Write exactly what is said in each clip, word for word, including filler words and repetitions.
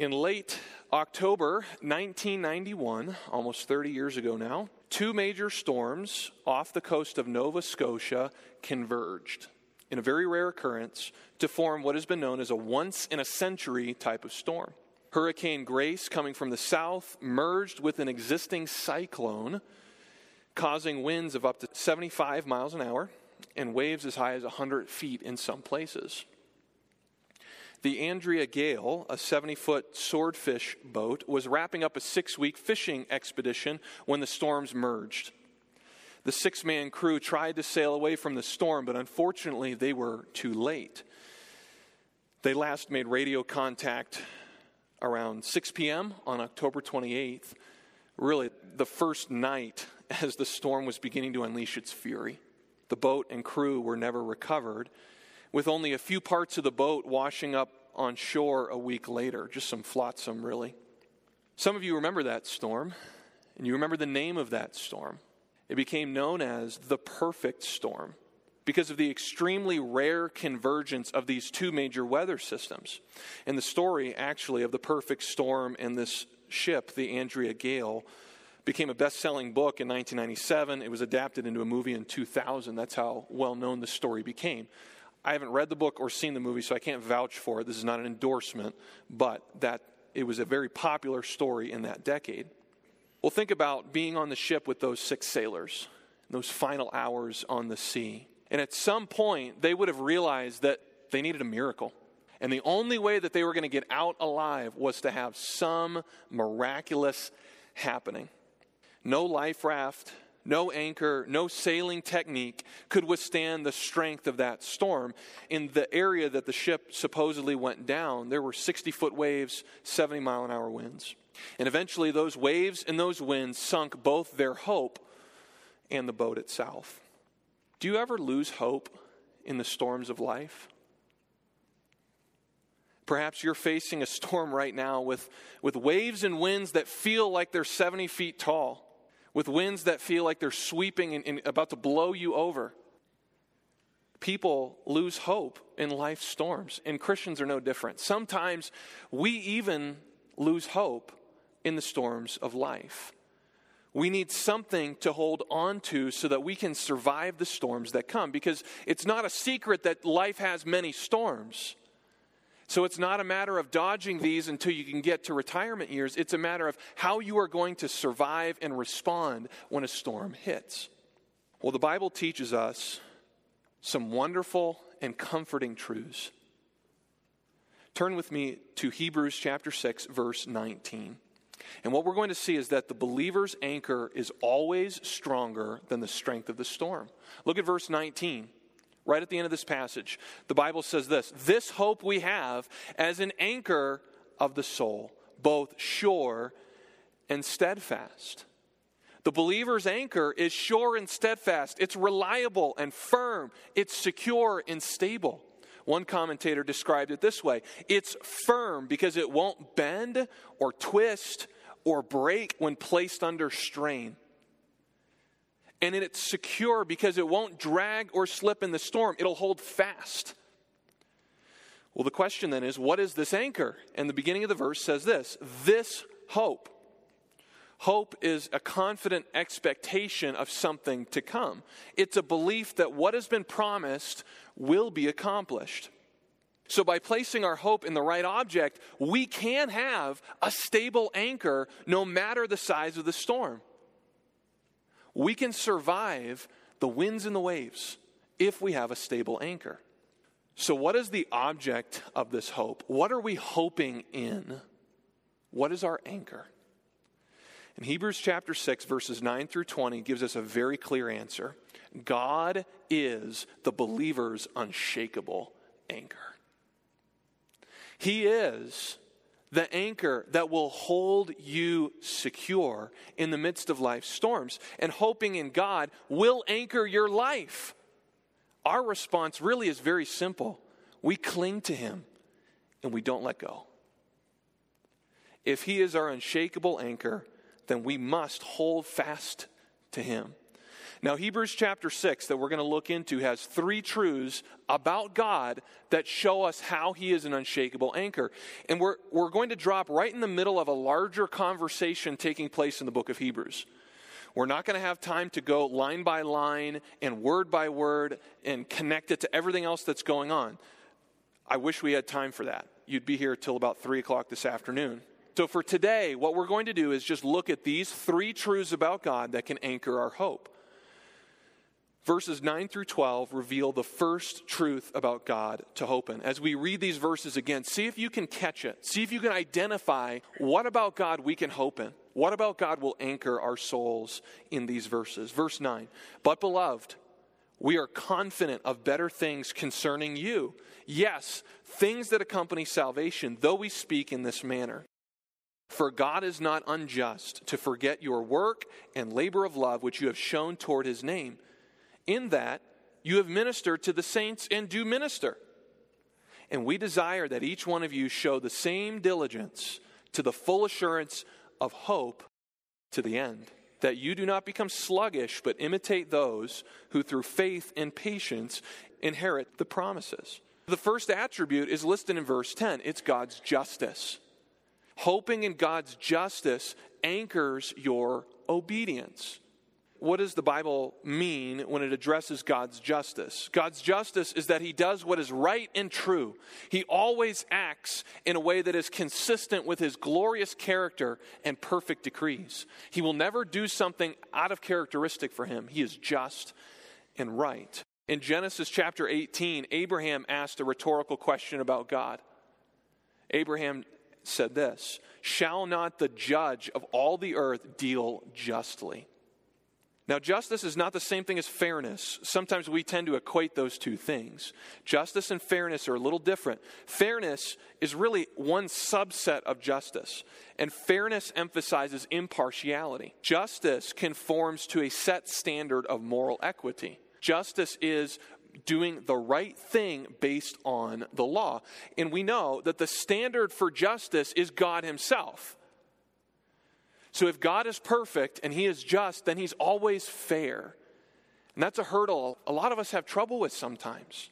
In late October nineteen ninety-one, almost thirty years ago now, two major storms off the coast of Nova Scotia converged in a very rare occurrence to form what has been known as a once-in-a-century type of storm. Hurricane Grace, coming from the south, merged with an existing cyclone, causing winds of up to seventy-five miles an hour and waves as high as one hundred feet in some places. The Andrea Gale, a seventy-foot swordfish boat, was wrapping up a six-week fishing expedition when the storms merged. The six-man crew tried to sail away from the storm, but unfortunately they were too late. They last made radio contact around six p.m. on October twenty-eighth, really the first night as the storm was beginning to unleash its fury. The boat and crew were never recovered, with only a few parts of the boat washing up on shore a week later, just some flotsam, really. Some of you remember that storm, and you remember the name of that storm. It became known as the perfect storm because of the extremely rare convergence of these two major weather systems. And the story, actually, of the perfect storm and this ship, the Andrea Gale, became a best-selling book in nineteen ninety-seven. It was adapted into a movie in two thousand. That's how well-known the story became. I haven't read the book or seen the movie, so I can't vouch for it. This is not an endorsement, but that it was a very popular story in that decade. Well, think about being on the ship with those six sailors, those final hours on the sea. And at some point, they would have realized that they needed a miracle. And the only way that they were going to get out alive was to have some miraculous happening. No life raft, no anchor, no sailing technique could withstand the strength of that storm. In the area that the ship supposedly went down, there were sixty-foot waves, seventy mile an hour winds. And eventually those waves and those winds sunk both their hope and the boat itself. Do you ever lose hope in the storms of life? Perhaps you're facing a storm right now with, with waves and winds that feel like they're seventy feet tall, with winds that feel like they're sweeping and, and about to blow you over. People lose hope in life's storms, and Christians are no different. Sometimes we even lose hope in the storms of life. We need something to hold on to so that we can survive the storms that come, because it's not a secret that life has many storms. So it's not a matter of dodging these until you can get to retirement years. It's a matter of how you are going to survive and respond when a storm hits. Well, the Bible teaches us some wonderful and comforting truths. Turn with me to Hebrews chapter six, verse nineteen. And what we're going to see is that the believer's anchor is always stronger than the strength of the storm. Look at verse nineteen. Right at the end of this passage, the Bible says this: "This hope we have as an anchor of the soul, both sure and steadfast." The believer's anchor is sure and steadfast. It's reliable and firm. It's secure and stable. One commentator described it this way: it's firm because it won't bend or twist or break when placed under strain. And it's secure because it won't drag or slip in the storm. It'll hold fast. Well, the question then is, what is this anchor? And the beginning of the verse says this: this hope. Hope is a confident expectation of something to come. It's a belief that what has been promised will be accomplished. So by placing our hope in the right object, we can have a stable anchor no matter the size of the storm. We can survive the winds and the waves if we have a stable anchor. So what is the object of this hope? What are we hoping in? What is our anchor? In Hebrews chapter six, verses nine through twenty gives us a very clear answer. God is the believer's unshakable anchor. He is the anchor that will hold you secure in the midst of life's storms. And hoping in God will anchor your life. Our response really is very simple. We cling to Him and we don't let go. If He is our unshakable anchor, then we must hold fast to Him. Now, Hebrews chapter six that we're going to look into has three truths about God that show us how he is an unshakable anchor. And we're, we're going to drop right in the middle of a larger conversation taking place in the book of Hebrews. We're not going to have time to go line by line and word by word and connect it to everything else that's going on. I wish we had time for that. You'd be here till about three o'clock this afternoon. So for today, what we're going to do is just look at these three truths about God that can anchor our hope. Verses nine through twelve reveal the first truth about God to hope in. As we read these verses again, see if you can catch it. See if you can identify what about God we can hope in. What about God will anchor our souls in these verses? Verse nine, but beloved, we are confident of better things concerning you. Yes, things that accompany salvation, though we speak in this manner. For God is not unjust to forget your work and labor of love which you have shown toward his name. In that you have ministered to the saints and do minister. And we desire that each one of you show the same diligence to the full assurance of hope to the end, that you do not become sluggish, but imitate those who through faith and patience inherit the promises. The first attribute is listed in verse ten. It's God's justice. Hoping in God's justice anchors your obedience. What does the Bible mean when it addresses God's justice? God's justice is that he does what is right and true. He always acts in a way that is consistent with his glorious character and perfect decrees. He will never do something out of characteristic for him. He is just and right. In Genesis chapter eighteen, Abraham asked a rhetorical question about God. Abraham said this, "Shall not the judge of all the earth deal justly?" Now, justice is not the same thing as fairness. Sometimes we tend to equate those two things. Justice and fairness are a little different. Fairness is really one subset of justice, and fairness emphasizes impartiality. Justice conforms to a set standard of moral equity. Justice is doing the right thing based on the law. And we know that the standard for justice is God himself. So if God is perfect and he is just, then he's always fair. And that's a hurdle a lot of us have trouble with sometimes.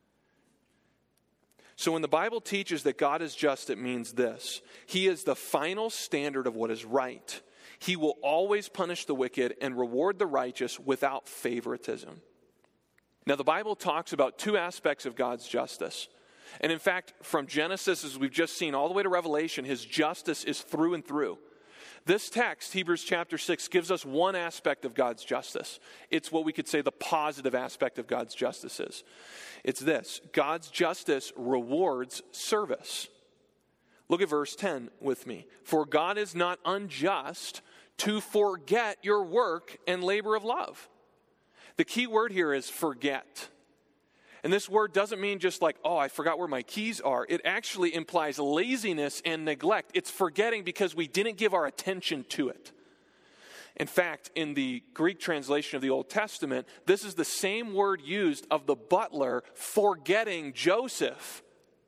So when the Bible teaches that God is just, it means this. He is the final standard of what is right. He will always punish the wicked and reward the righteous without favoritism. Now the Bible talks about two aspects of God's justice. And in fact, from Genesis, as we've just seen, all the way to Revelation, his justice is through and through. This text, Hebrews chapter six, gives us one aspect of God's justice. It's what we could say the positive aspect of God's justice is. It's this: God's justice rewards service. Look at verse ten with me. For God is not unjust to forget your work and labor of love. The key word here is forget. And this word doesn't mean just like, oh, I forgot where my keys are. It actually implies laziness and neglect. It's forgetting because we didn't give our attention to it. In fact, in the Greek translation of the Old Testament, this is the same word used of the butler forgetting Joseph.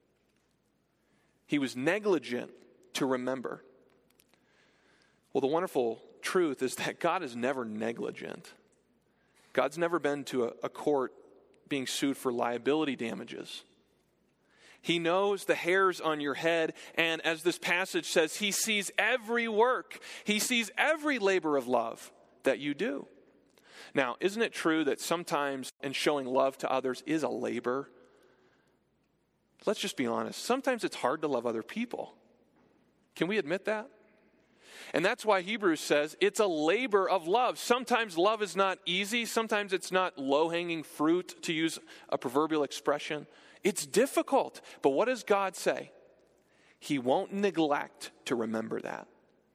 He was negligent to remember. Well, the wonderful truth is that God is never negligent. God's never been to a, a court being sued for liability damages. He knows the hairs on your head, and as this passage says, he sees every work. He sees every labor of love that you do. Now, isn't it true that sometimes in showing love to others is a labor? Let's just be honest. Sometimes it's hard to love other people. Can we admit that? And that's why Hebrews says it's a labor of love. Sometimes love is not easy. Sometimes it's not low-hanging fruit, to use a proverbial expression. It's difficult. But what does God say? He won't neglect to remember that.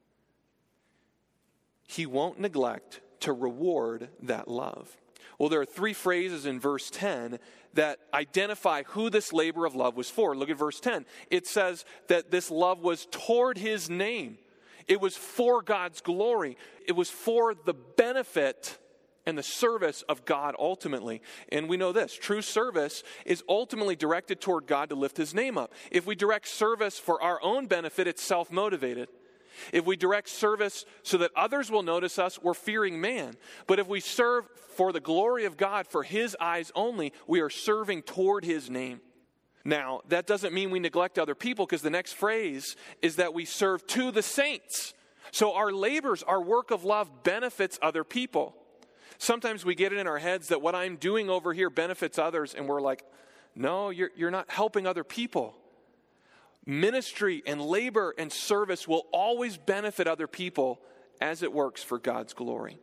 He won't neglect to reward that love. Well, there are three phrases in verse ten that identify who this labor of love was for. Look at verse ten. It says that this love was toward his name. It was for God's glory. It was for the benefit and the service of God ultimately. And we know this, true service is ultimately directed toward God to lift his name up. If we direct service for our own benefit, it's self-motivated. If we direct service so that others will notice us, we're fearing man. But if we serve for the glory of God, for his eyes only, we are serving toward his name. Now, that doesn't mean we neglect other people, because the next phrase is that we serve to the saints. So our labors, our work of love benefits other people. Sometimes we get it in our heads that what I'm doing over here benefits others, and we're like, no, you're, you're not helping other people. Ministry and labor and service will always benefit other people as it works for God's glory.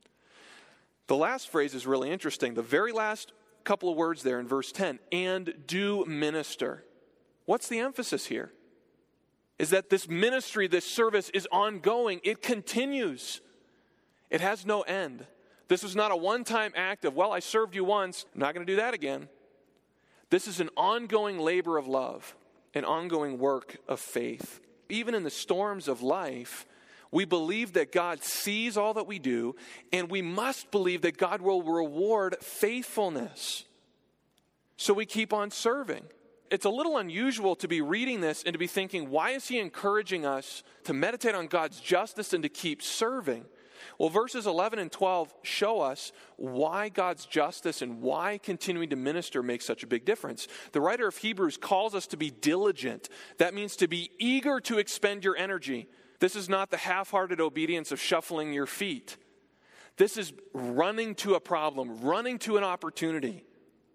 The last phrase is really interesting. The very last couple of words there in verse ten, and do minister. What's the emphasis here? Is that this ministry, this service is ongoing. It continues. It has no end. This is not a one-time act of, well, I served you once, I'm not going to do that again. This is an ongoing labor of love, an ongoing work of faith. Even in the storms of life, we believe that God sees all that we do, and we must believe that God will reward faithfulness. So we keep on serving. It's a little unusual to be reading this and to be thinking, why is he encouraging us to meditate on God's justice and to keep serving? Well, verses eleven and twelve show us why God's justice and why continuing to minister makes such a big difference. The writer of Hebrews calls us to be diligent. That means to be eager to expend your energy. This is not the half-hearted obedience of shuffling your feet. This is running to a problem, running to an opportunity.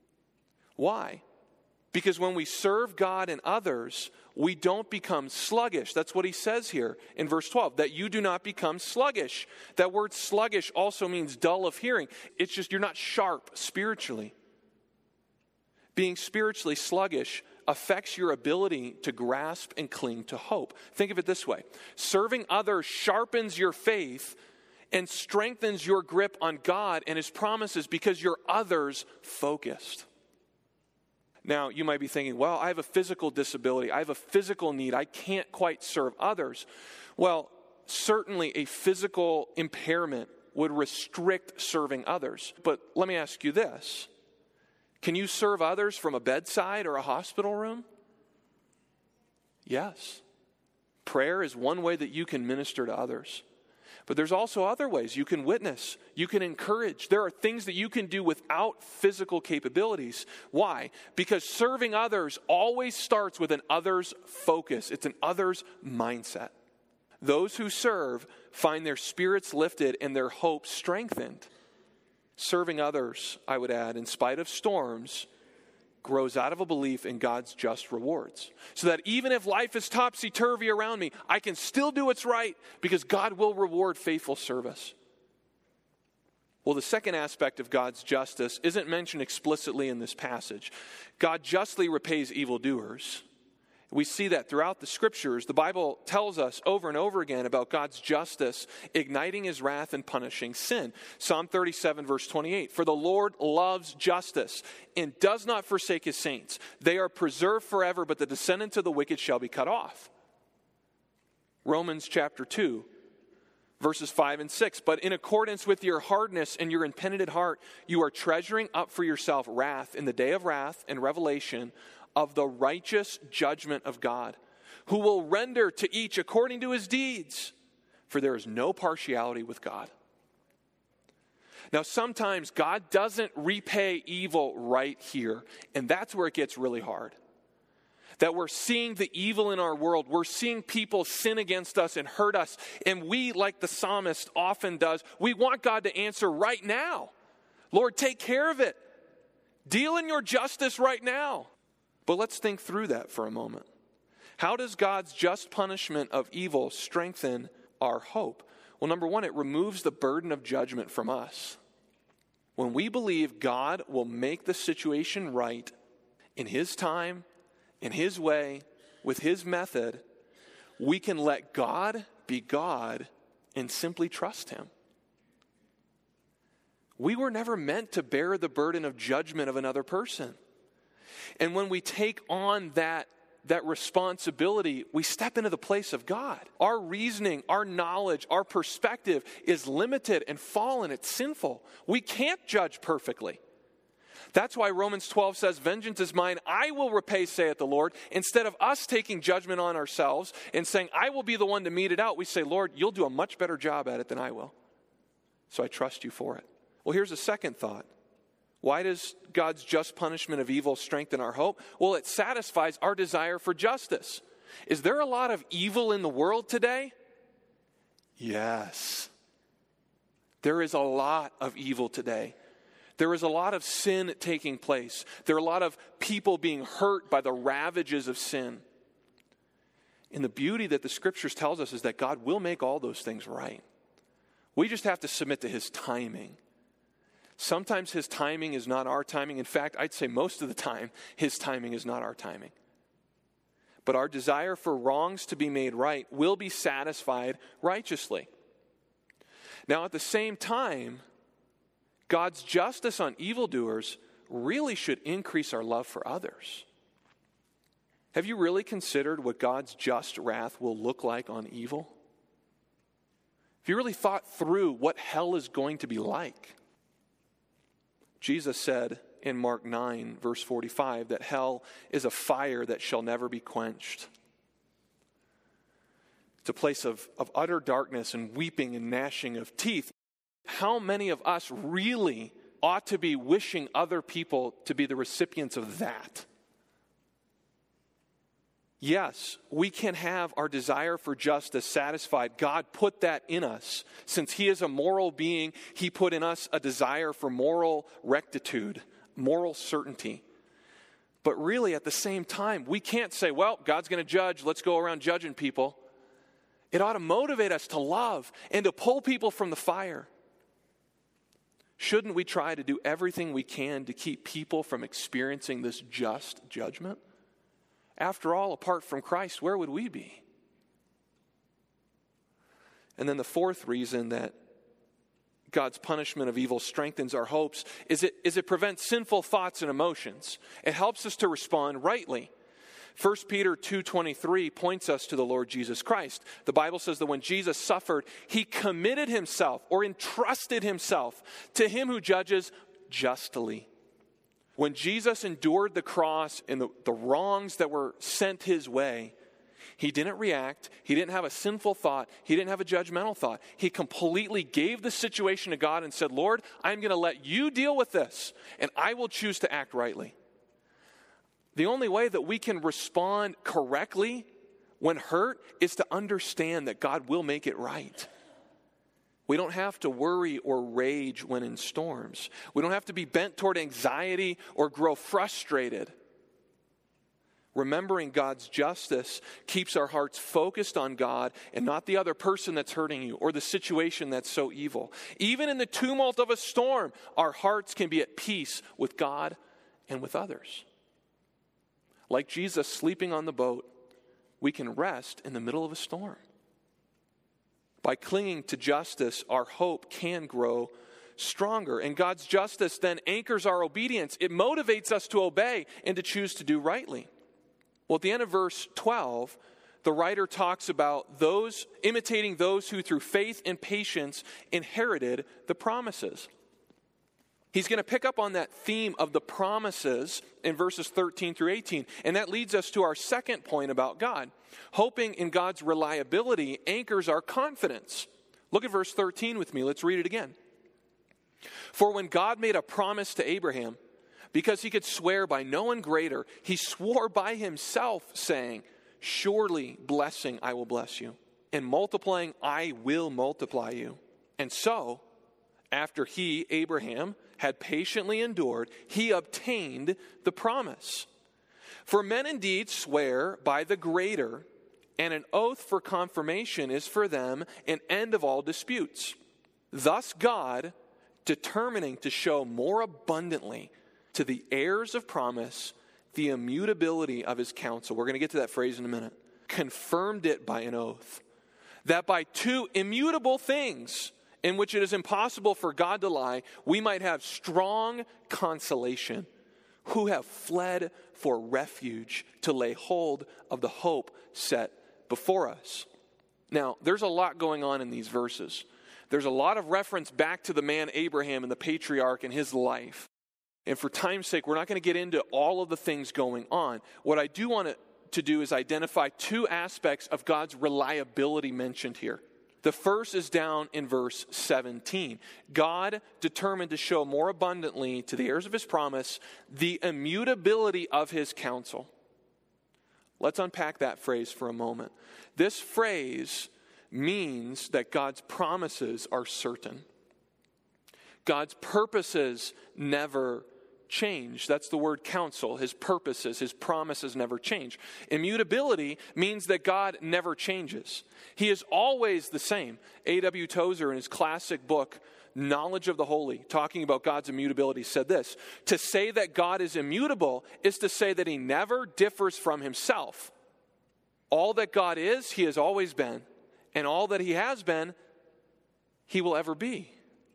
Why? Because when we serve God and others, we don't become sluggish. That's what he says here in verse twelve, that you do not become sluggish. That word sluggish also means dull of hearing. It's just you're not sharp spiritually. Being spiritually sluggish affects your ability to grasp and cling to hope. Think of it this way. Serving others sharpens your faith and strengthens your grip on God and his promises because you're others focused. Now, you might be thinking, well, I have a physical disability. I have a physical need. I can't quite serve others. Well, certainly a physical impairment would restrict serving others. But let me ask you this. Can you serve others from a bedside or a hospital room? Yes. Prayer is one way that you can minister to others. But there's also other ways. You can witness. You can encourage. There are things that you can do without physical capabilities. Why? Because serving others always starts with an others focus. It's an others mindset. Those who serve find their spirits lifted and their hope strengthened. Serving others, I would add, in spite of storms, grows out of a belief in God's just rewards. So that even if life is topsy-turvy around me, I can still do what's right because God will reward faithful service. Well, the second aspect of God's justice isn't mentioned explicitly in this passage. God justly repays evildoers. We see that throughout the scriptures. The Bible tells us over and over again about God's justice igniting his wrath and punishing sin. Psalm thirty-seven, verse twenty-eight, for the Lord loves justice and does not forsake his saints. They are preserved forever, but the descendants of the wicked shall be cut off. Romans chapter two, verses five and six, but in accordance with your hardness and your impenitent heart, you are treasuring up for yourself wrath in the day of wrath and revelation of the righteous judgment of God, who will render to each according to his deeds, for there is no partiality with God. Now, sometimes God doesn't repay evil right here, and that's where it gets really hard. That we're seeing the evil in our world. We're seeing people sin against us and hurt us, and we, like the psalmist often does, we want God to answer right now. Lord, take care of it. Deal in your justice right now. But let's think through that for a moment. How does God's just punishment of evil strengthen our hope? Well, number one, it removes the burden of judgment from us. When we believe God will make the situation right in his time, in his way, with his method, we can let God be God and simply trust him. We were never meant to bear the burden of judgment of another person. And when we take on that, that responsibility, we step into the place of God. Our reasoning, our knowledge, our perspective is limited and fallen. It's sinful. We can't judge perfectly. That's why Romans twelve says, vengeance is mine, I will repay, saith the Lord. Instead of us taking judgment on ourselves and saying, I will be the one to mete it out, we say, Lord, you'll do a much better job at it than I will. So I trust you for it. Well, here's a second thought. Why does God's just punishment of evil strengthen our hope? Well, it satisfies our desire for justice. Is there a lot of evil in the world today? Yes. There is a lot of evil today. There is a lot of sin taking place. There are a lot of people being hurt by the ravages of sin. And the beauty that the Scriptures tells us is that God will make all those things right. We just have to submit to His timing. Sometimes His timing is not our timing. In fact, I'd say most of the time, His timing is not our timing. But our desire for wrongs to be made right will be satisfied righteously. Now, at the same time, God's justice on evildoers really should increase our love for others. Have you really considered what God's just wrath will look like on evil? Have you really thought through what hell is going to be like? Jesus said in Mark nine, verse forty-five, that hell is a fire that shall never be quenched. It's a place of, of utter darkness and weeping and gnashing of teeth. How many of us really ought to be wishing other people to be the recipients of that? Yes, we can have our desire for justice satisfied. God put that in us. Since He is a moral being, He put in us a desire for moral rectitude, moral certainty. But really, at the same time, we can't say, well, God's going to judge, let's go around judging people. It ought to motivate us to love and to pull people from the fire. Shouldn't we try to do everything we can to keep people from experiencing this just judgment? After all, apart from Christ, where would we be? And then the fourth reason that God's punishment of evil strengthens our hopes is it, is it prevents sinful thoughts and emotions. It helps us to respond rightly. First Peter two twenty-three points us to the Lord Jesus Christ. The Bible says that when Jesus suffered, He committed Himself or entrusted Himself to Him who judges justly. When Jesus endured the cross and the, the wrongs that were sent His way, He didn't react. He didn't have a sinful thought. He didn't have a judgmental thought. He completely gave the situation to God and said, Lord, I'm going to let you deal with this, and I will choose to act rightly. The only way that we can respond correctly when hurt is to understand that God will make it right. We don't have to worry or rage when in storms. We don't have to be bent toward anxiety or grow frustrated. Remembering God's justice keeps our hearts focused on God and not the other person that's hurting you or the situation that's so evil. Even in the tumult of a storm, our hearts can be at peace with God and with others. Like Jesus sleeping on the boat, we can rest in the middle of a storm. By clinging to justice, our hope can grow stronger. And God's justice then anchors our obedience. It motivates us to obey and to choose to do rightly. Well, at the end of verse twelve, the writer talks about those imitating those who through faith and patience inherited the promises. He's going to pick up on that theme of the promises in verses thirteen through eighteen. And that leads us to our second point about God. Hoping in God's reliability anchors our confidence. Look at verse thirteen with me. Let's read it again. For when God made a promise to Abraham, because He could swear by no one greater, He swore by Himself, saying, surely blessing I will bless you, and multiplying I will multiply you. And so, after he, Abraham, had patiently endured, he obtained the promise. For men indeed swear by the greater, and an oath for confirmation is for them an end of all disputes. Thus God, determining to show more abundantly to the heirs of promise the immutability of His counsel, we're going to get to that phrase in a minute, confirmed it by an oath, that by two immutable things in which it is impossible for God to lie, we might have strong consolation, who have fled for refuge to lay hold of the hope set before us. Now, there's a lot going on in these verses. There's a lot of reference back to the man Abraham and the patriarch and his life. And for time's sake, we're not going to get into all of the things going on. What I do want to, to do is identify two aspects of God's reliability mentioned here. The first is down in verse seventeen. God determined to show more abundantly to the heirs of his promise the immutability of his counsel. Let's unpack that phrase for a moment. This phrase means that God's promises are certain. God's purposes never change. That's the word counsel. His purposes, his promises never change. Immutability means that God never changes. He is always the same. A W Tozer, in his classic book, Knowledge of the Holy, talking about God's immutability, said this: to say that God is immutable is to say that he never differs from himself. All that God is, he has always been. And all that he has been, he will ever be.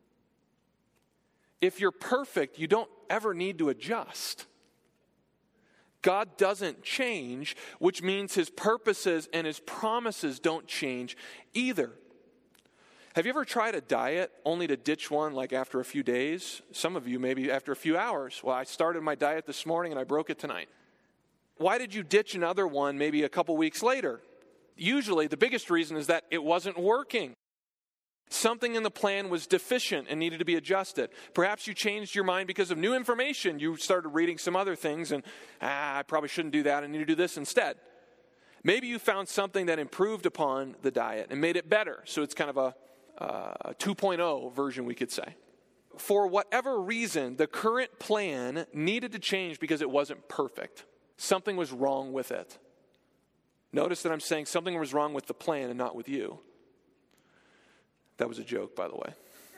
If you're perfect, you don't ever need to adjust. God doesn't change, which means his purposes and his promises don't change either. Have you ever tried a diet only to ditch one like after a few days? Some of you maybe after a few hours. Well, I started my diet this morning and I broke it tonight. Why did you ditch another one maybe a couple weeks later? Usually the biggest reason is that it wasn't working. Something in the plan was deficient and needed to be adjusted. Perhaps you changed your mind because of new information. You started reading some other things and, ah, I probably shouldn't do that. I need to do this instead. Maybe you found something that improved upon the diet and made it better. So it's kind of a, uh, a two point oh version, we could say. For whatever reason, the current plan needed to change because it wasn't perfect. Something was wrong with it. Notice that I'm saying something was wrong with the plan and not with you. That was a joke, by the way.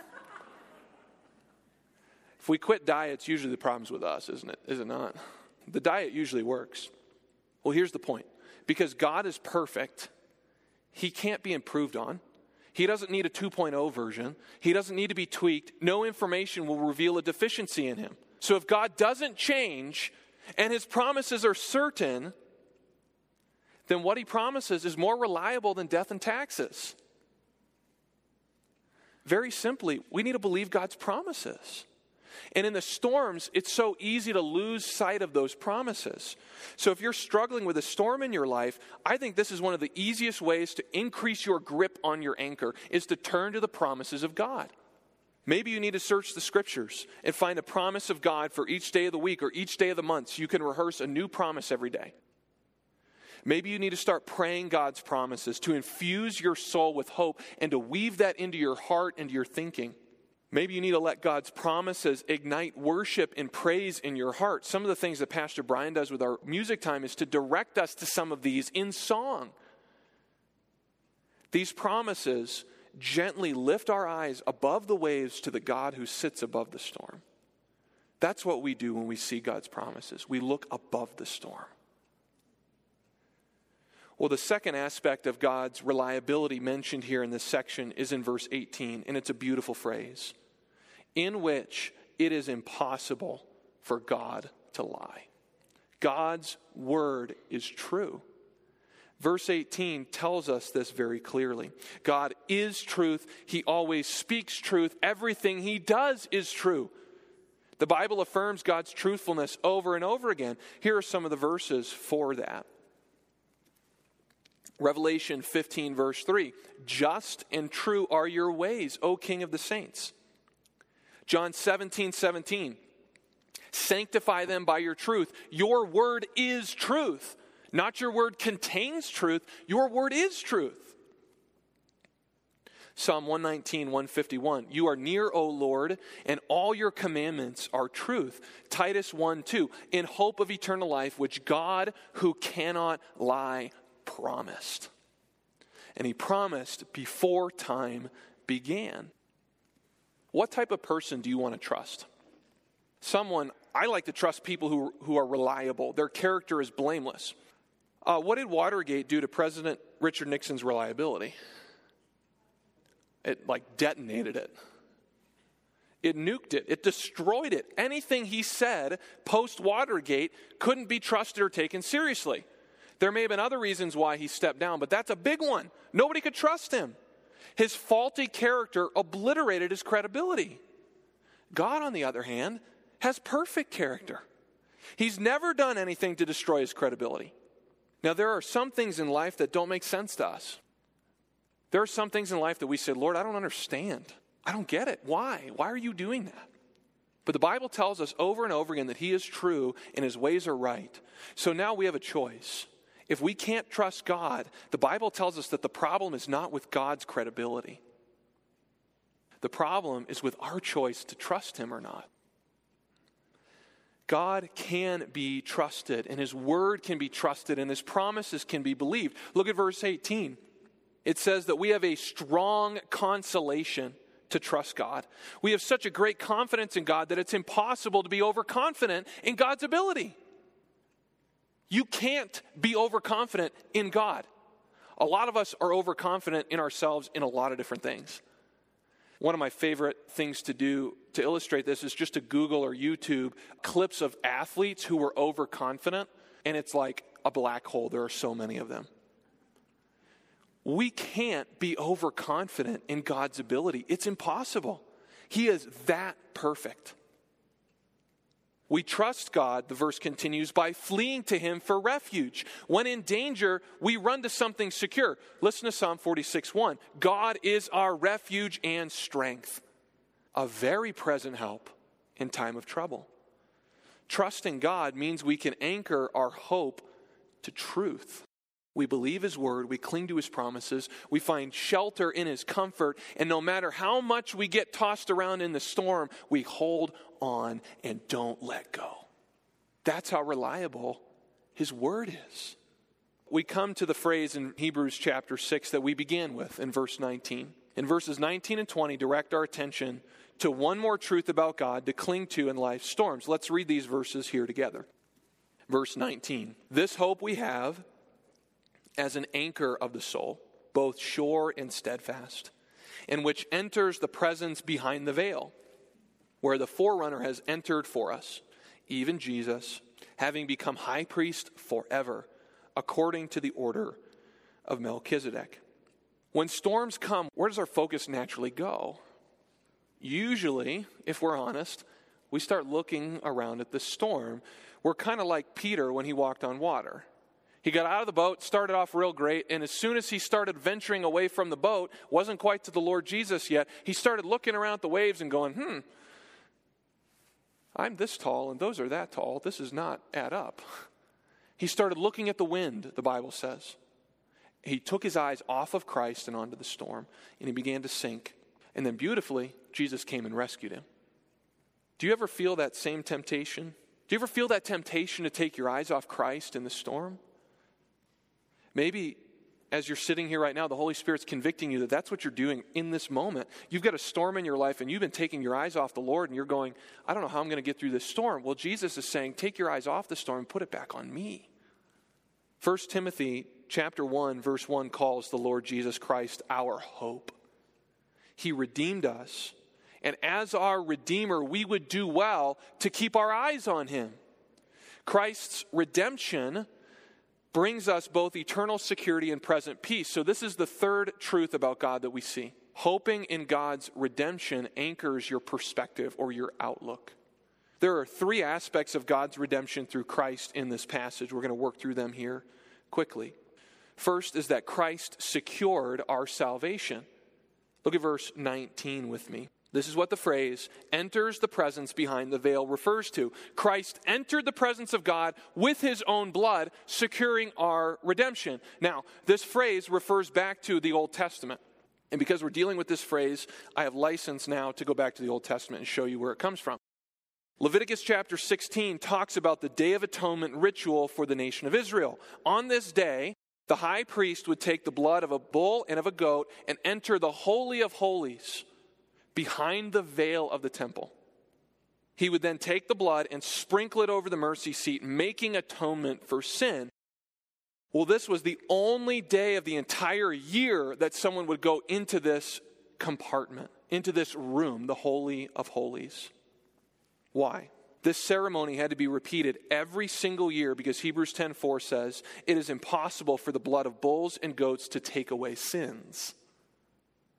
If we quit diets, usually the problem's with us, isn't it? Is it not? The diet usually works. Well, here's the point. Because God is perfect, he can't be improved on. He doesn't need a two point oh version. He doesn't need to be tweaked. No information will reveal a deficiency in him. So if God doesn't change and his promises are certain, then what he promises is more reliable than death and taxes. Very simply, we need to believe God's promises. And in the storms, it's so easy to lose sight of those promises. So if you're struggling with a storm in your life, I think this is one of the easiest ways to increase your grip on your anchor, is to turn to the promises of God. Maybe you need to search the scriptures and find a promise of God for each day of the week or each day of the month so you can rehearse a new promise every day. Maybe you need to start praying God's promises to infuse your soul with hope and to weave that into your heart and your thinking. Maybe you need to let God's promises ignite worship and praise in your heart. Some of the things that Pastor Brian does with our music time is to direct us to some of these in song. These promises gently lift our eyes above the waves to the God who sits above the storm. That's what we do when we see God's promises. We look above the storm. Well, the second aspect of God's reliability mentioned here in this section is in verse eighteen, and it's a beautiful phrase, in which it is impossible for God to lie. God's word is true. Verse eighteen tells us this very clearly. God is truth. He always speaks truth. Everything he does is true. The Bible affirms God's truthfulness over and over again. Here are some of the verses for that. Revelation fifteen, verse three. Just and true are your ways, O King of the saints. John seventeen, seventeen. Sanctify them by your truth. Your word is truth. Not your word contains truth. Your word is truth. Psalm one nineteen, one fifty-one. You are near, O Lord, and all your commandments are truth. Titus one, two. In hope of eternal life, which God, who cannot lie, promised. And he promised before time began. What type of person do you want to trust? Someone, I like to trust people who, who are reliable. Their character is blameless. Uh, what did Watergate do to President Richard Nixon's reliability? It like detonated it. It nuked it. It destroyed it. Anything he said post-Watergate couldn't be trusted or taken seriously. There may have been other reasons why he stepped down, but that's a big one. Nobody could trust him. His faulty character obliterated his credibility. God, on the other hand, has perfect character. He's never done anything to destroy his credibility. Now, there are some things in life that don't make sense to us. There are some things in life that we say, Lord, I don't understand. I don't get it. Why? Why are you doing that? But the Bible tells us over and over again that he is true and his ways are right. So now we have a choice. If we can't trust God, the Bible tells us that the problem is not with God's credibility. The problem is with our choice to trust him or not. God can be trusted, and his word can be trusted, and his promises can be believed. Look at verse eighteen. It says that we have a strong consolation to trust God. We have such a great confidence in God that it's impossible to be overconfident in God's ability. You can't be overconfident in God. A lot of us are overconfident in ourselves in a lot of different things. One of my favorite things to do to illustrate this is just to Google or YouTube clips of athletes who were overconfident, and it's like a black hole. There are so many of them. We can't be overconfident in God's ability. It's impossible. He is that perfect. We trust God, the verse continues, by fleeing to him for refuge. When in danger, we run to something secure. Listen to Psalm forty-six one. God is our refuge and strength, a very present help in time of trouble. Trusting God means we can anchor our hope to truth. We believe his word, we cling to his promises, we find shelter in his comfort, and no matter how much we get tossed around in the storm, we hold on and don't let go. That's how reliable his word is. We come to the phrase in Hebrews chapter six that we began with in verse nineteen. In verses nineteen and twenty, direct our attention to one more truth about God to cling to in life's storms. Let's read these verses here together. Verse nineteen, this hope we have as an anchor of the soul, both sure and steadfast, and which enters the presence behind the veil, where the forerunner has entered for us, even Jesus, having become high priest forever, according to the order of Melchizedek. When storms come, where does our focus naturally go? Usually, if we're honest, we start looking around at the storm. We're kind of like Peter when he walked on water. He got out of the boat, started off real great, and as soon as he started venturing away from the boat, wasn't quite to the Lord Jesus yet, he started looking around at the waves and going, hmm, I'm this tall and those are that tall. This does not add up. He started looking at the wind, the Bible says. He took his eyes off of Christ and onto the storm, and he began to sink. And then beautifully, Jesus came and rescued him. Do you ever feel that same temptation? Do you ever feel that temptation to take your eyes off Christ in the storm? Maybe as you're sitting here right now, the Holy Spirit's convicting you that that's what you're doing in this moment. You've got a storm in your life and you've been taking your eyes off the Lord and you're going, I don't know how I'm going to get through this storm. Well, Jesus is saying, take your eyes off the storm and put it back on me. First Timothy chapter one, verse one calls the Lord Jesus Christ our hope. He redeemed us, and as our Redeemer, we would do well to keep our eyes on him. Christ's redemption brings us both eternal security and present peace. So this is the third truth about God that we see. Hoping in God's redemption anchors your perspective or your outlook. There are three aspects of God's redemption through Christ in this passage. We're going to work through them here quickly. First is that Christ secured our salvation. Look at verse nineteen with me. This is what the phrase, enters the presence behind the veil, refers to. Christ entered the presence of God with his own blood, securing our redemption. Now, this phrase refers back to the Old Testament. And because we're dealing with this phrase, I have license now to go back to the Old Testament and show you where it comes from. Leviticus chapter sixteen talks about the Day of Atonement ritual for the nation of Israel. On this day, the high priest would take the blood of a bull and of a goat and enter the Holy of Holies behind the veil of the temple. He would then take the blood and sprinkle it over the mercy seat, making atonement for sin. Well, this was the only day of the entire year that someone would go into this compartment, into this room, the Holy of Holies. Why? This ceremony had to be repeated every single year because Hebrews ten four says, it is impossible for the blood of bulls and goats to take away sins.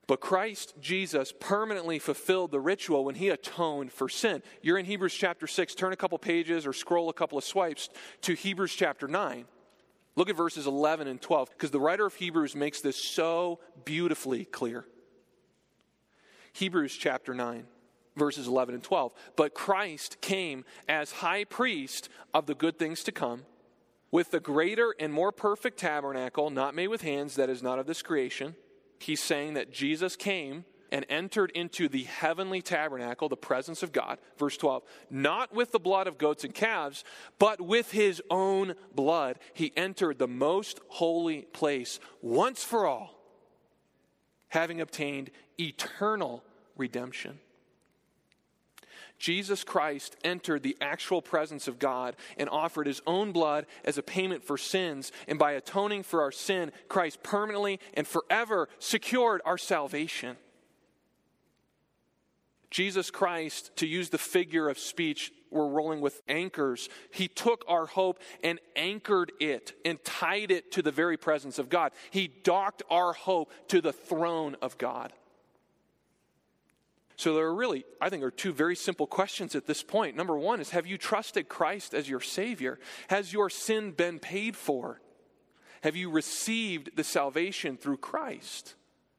But Christ Jesus permanently fulfilled the ritual when he atoned for sin. You're in Hebrews chapter six. Turn a couple pages or scroll a couple of swipes to Hebrews chapter nine. Look at verses eleven and twelve, because the writer of Hebrews makes this so beautifully clear. Hebrews chapter nine, verses eleven and twelve. But Christ came as high priest of the good things to come, with the greater and more perfect tabernacle, not made with hands, that is not of this creation. He's saying that Jesus came and entered into the heavenly tabernacle, the presence of God. Verse twelve, not with the blood of goats and calves, but with his own blood. He entered the most holy place once for all, having obtained eternal redemption. Jesus Christ entered the actual presence of God and offered his own blood as a payment for sins. And by atoning for our sin, Christ permanently and forever secured our salvation. Jesus Christ, to use the figure of speech, we're rolling with anchors. He took our hope and anchored it and tied it to the very presence of God. He docked our hope to the throne of God. So there are really, I think, are two very simple questions at this point. Number one is, have you trusted Christ as your Savior? Has your sin been paid for? Have you received the salvation through Christ?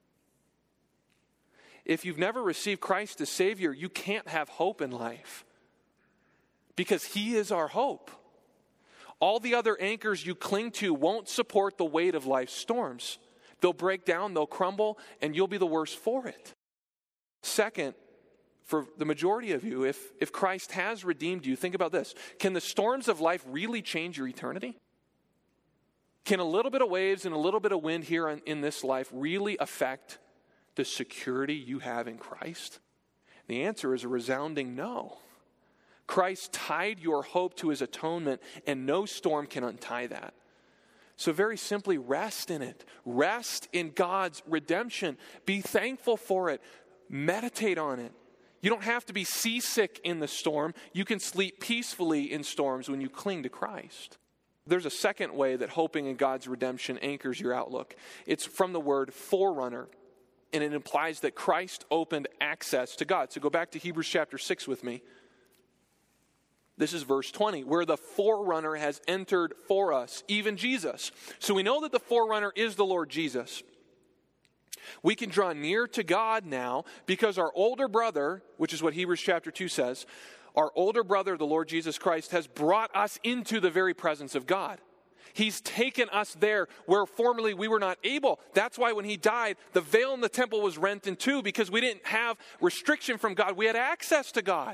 If you've never received Christ as Savior, you can't have hope in life, because he is our hope. All the other anchors you cling to won't support the weight of life's storms. They'll break down, they'll crumble, and you'll be the worse for it. Second, for the majority of you, if, if Christ has redeemed you, think about this. Can the storms of life really change your eternity? Can a little bit of waves and a little bit of wind here in, in this life really affect the security you have in Christ? The answer is a resounding no. Christ tied your hope to his atonement, and no storm can untie that. So very simply, rest in it. Rest in God's redemption. Be thankful for it. Meditate on it. You don't have to be seasick in the storm. You can sleep peacefully in storms when you cling to Christ. There's a second way that hoping in God's redemption anchors your outlook. It's from the word forerunner, and it implies that Christ opened access to God. So go back to Hebrews chapter six with me. This is verse twenty, where the forerunner has entered for us, even Jesus. So we know that the forerunner is the Lord Jesus. We can draw near to God now because our older brother, which is what Hebrews chapter two says, our older brother, the Lord Jesus Christ, has brought us into the very presence of God. He's taken us there where formerly we were not able. That's why when he died, the veil in the temple was rent in two, because we didn't have restriction from God. We had access to God.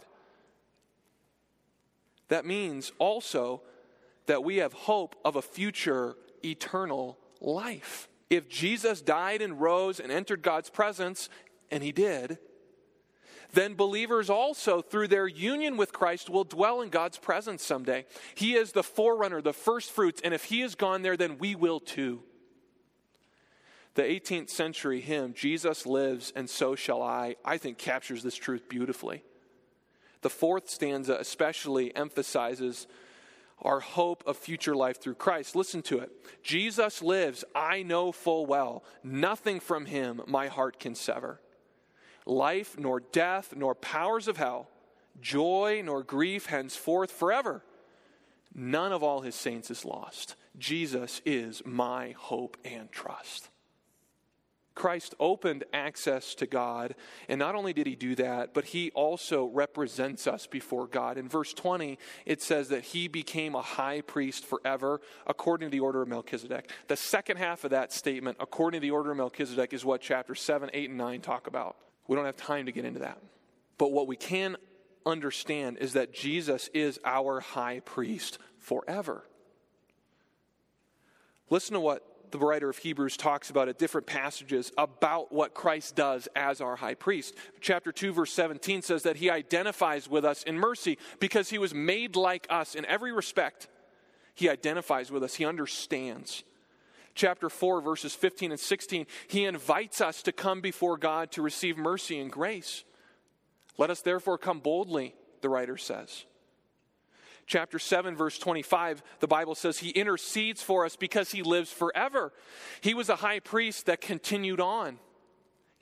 That means also that we have hope of a future eternal life. If Jesus died and rose and entered God's presence, and he did, then believers also, through their union with Christ, will dwell in God's presence someday. He is the forerunner, the first fruits, and if he has gone there, then we will too. The eighteenth century hymn, Jesus Lives and So Shall I, I think captures this truth beautifully. The fourth stanza especially emphasizes our hope of future life through Christ. Listen to it. Jesus lives, I know full well. Nothing from him my heart can sever. Life, nor death, nor powers of hell, joy, nor grief, henceforth forever. None of all his saints is lost. Jesus is my hope and trust. Christ opened access to God, and not only did he do that, but he also represents us before God. In verse twenty, it says that he became a high priest forever, according to the order of Melchizedek. The second half of that statement, according to the order of Melchizedek, is what chapters seven, eight, and nine talk about. We don't have time to get into that. But what we can understand is that Jesus is our high priest forever. Listen to what the writer of Hebrews talks about at different passages about what Christ does as our high priest. Chapter two, verse seventeen says that he identifies with us in mercy because he was made like us in every respect. He identifies with us. He understands. Chapter four, verses fifteen and sixteen, he invites us to come before God to receive mercy and grace. Let us therefore come boldly, the writer says. Chapter seven, verse twenty-five, the Bible says he intercedes for us because he lives forever. He was a high priest that continued on.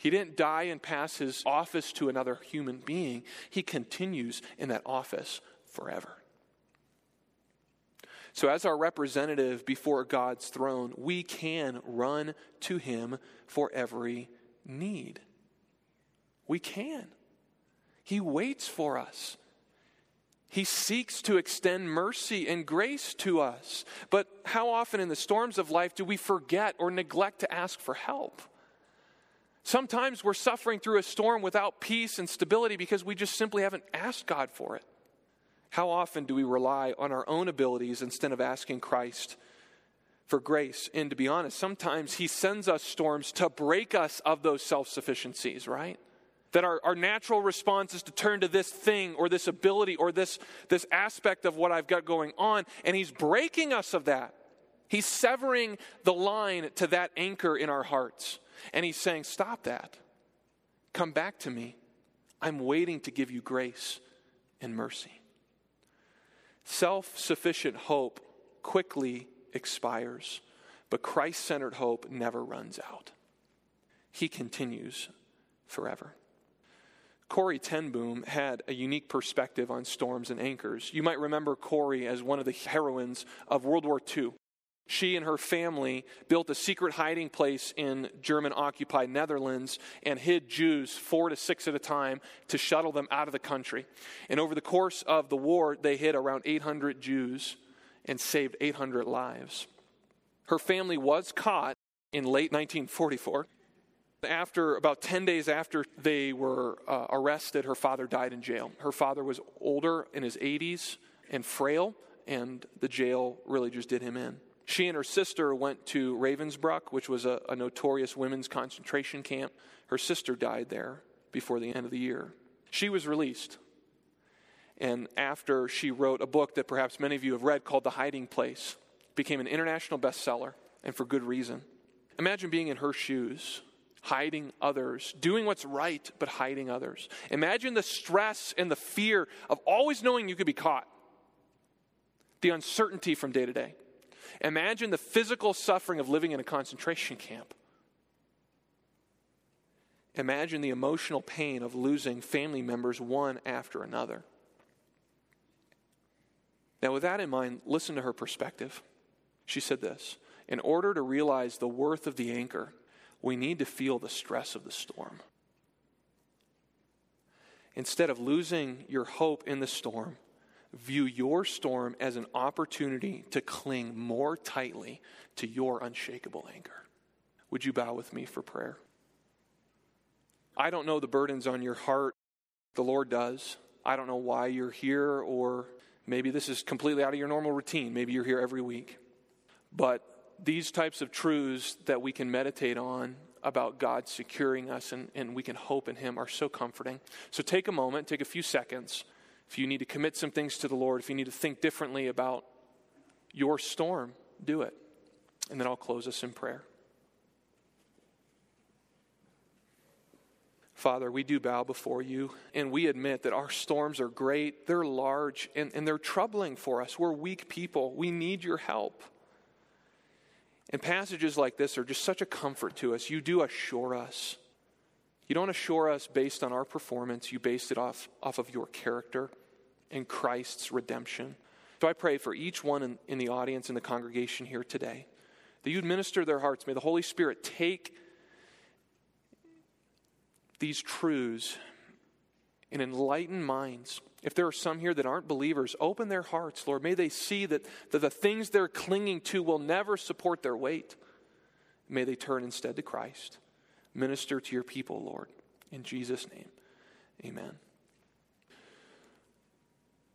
He didn't die and pass his office to another human being. He continues in that office forever. So as our representative before God's throne, we can run to him for every need. We can. He waits for us. He seeks to extend mercy and grace to us. But how often in the storms of life do we forget or neglect to ask for help? Sometimes we're suffering through a storm without peace and stability because we just simply haven't asked God for it. How often do we rely on our own abilities instead of asking Christ for grace? And to be honest, sometimes he sends us storms to break us of those self-sufficiencies, right? That our, our natural response is to turn to this thing or this ability or this, this aspect of what I've got going on, and he's breaking us of that. He's severing the line to that anchor in our hearts. And he's saying, stop that. Come back to me. I'm waiting to give you grace and mercy. Self-sufficient hope quickly expires, but Christ-centered hope never runs out. He continues forever. Corrie ten Boom had a unique perspective on storms and anchors. You might remember Corrie as one of the heroines of World War Two. She and her family built a secret hiding place in German-occupied Netherlands and hid Jews four to six at a time to shuttle them out of the country. And over the course of the war, they hid around eight hundred Jews and saved eight hundred lives. Her family was caught in late nineteen forty-four. After about ten days after they were uh, arrested, her father died in jail. Her father was older, in his eighties, and frail, and the jail really just did him in. She and her sister went to Ravensbrück, which was a, a notorious women's concentration camp. Her sister died there before the end of the year. She was released. And after she wrote a book that perhaps many of you have read called The Hiding Place, became an international bestseller, and for good reason. Imagine being in her shoes, hiding others, doing what's right, but hiding others. Imagine the stress and the fear of always knowing you could be caught. The uncertainty from day to day. Imagine the physical suffering of living in a concentration camp. Imagine the emotional pain of losing family members one after another. Now, with that in mind, listen to her perspective. She said this: in order to realize the worth of the anchor, we need to feel the stress of the storm. Instead of losing your hope in the storm, view your storm as an opportunity to cling more tightly to your unshakable anchor. Would you bow with me for prayer? I don't know the burdens on your heart. The Lord does. I don't know why you're here, or maybe this is completely out of your normal routine. Maybe you're here every week. But these types of truths that we can meditate on about God securing us and, and we can hope in him are so comforting. So take a moment, take a few seconds. If you need to commit some things to the Lord, if you need to think differently about your storm, do it. And then I'll close us in prayer. Father, we do bow before you, and we admit that our storms are great, they're large, and, and they're troubling for us. We're weak people. We need your help. And passages like this are just such a comfort to us. You do assure us. You don't assure us based on our performance. You based it off, off of your character and Christ's redemption. So I pray for each one in, in the audience, in the congregation here today, that you'd minister their hearts. May the Holy Spirit take these truths and enlighten minds. If there are some here that aren't believers, open their hearts, Lord. May they see that, that the things they're clinging to will never support their weight. May they turn instead to Christ. Minister to your people, Lord. In Jesus' name, amen.